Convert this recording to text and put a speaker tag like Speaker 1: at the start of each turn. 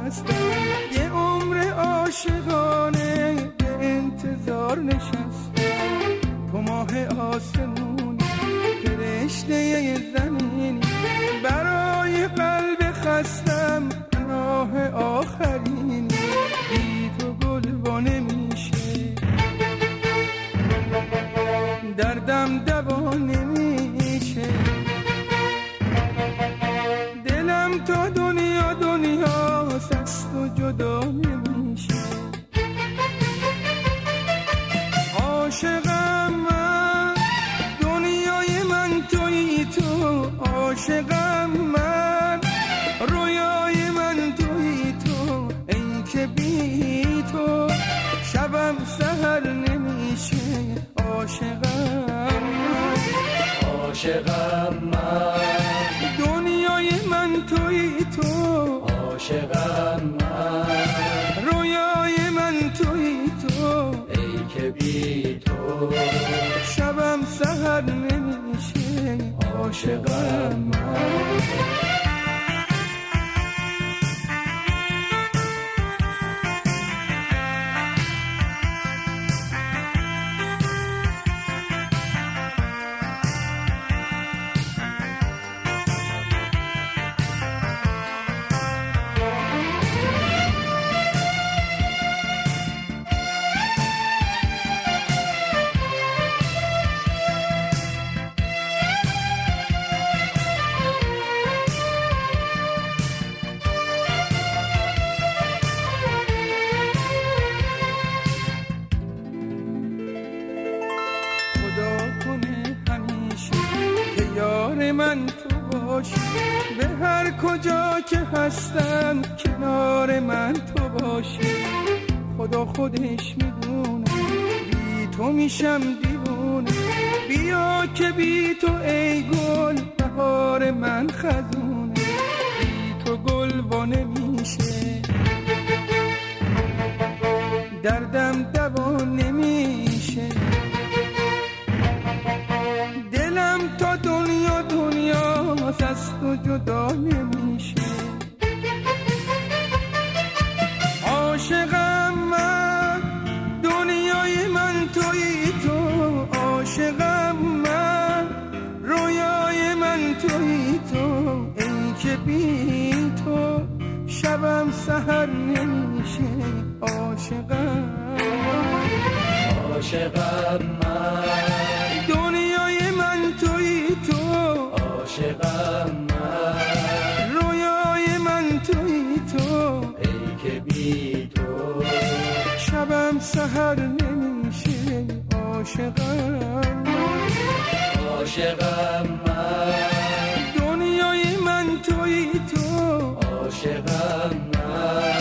Speaker 1: هستم، یه عمر عاشقانه به انتظار نشستم. تو ماه آسمونی، فرشته زمینی، برای قلب خستم پناه آخرینی. بی تو گل وا نمیشه، دردم دوا نمیشه. دلم تا دنیا دنیاست، از تو جدا نمیشه. عاشقم من، دنیای من تویی تو. عاشقم من، رویای من تویی تو. ای که بی تو شبم سحر نمیشه. عاشقم من،
Speaker 2: عاشقم من،
Speaker 1: دنیای من تویی تو.
Speaker 2: عاشقم من،
Speaker 1: رویای من تویی تو.
Speaker 2: ای که بی تو
Speaker 1: شبم سحر نمیشه. عاشقم من. من تو باشی، به هر کجا که هستم کنار من تو باشی. خدا خودش میدونه بی تو میشم دیوونه. بیا که بی تو ای گل بهار من خزونه. بی تو گل وا نمیشه، دردم دوا نمیشه. دلم تا دنیا دنیاست، از تو جدا نمیشه. عاشقم من، دنیای من تویی تو. عاشقم من، رویای من تویی تو. ای که بی تو شبم سحر نمیشه. عاشقم،
Speaker 2: عاشقم من،
Speaker 1: دنیای من تویی تو.
Speaker 2: عاشقم من،
Speaker 1: رویای من تویی تو.
Speaker 2: ای که بی تو
Speaker 1: شبم سحر نمیشه. عاشقم،
Speaker 2: عاشقم من،
Speaker 1: دنیای من تویی تو.
Speaker 2: عاشقم من،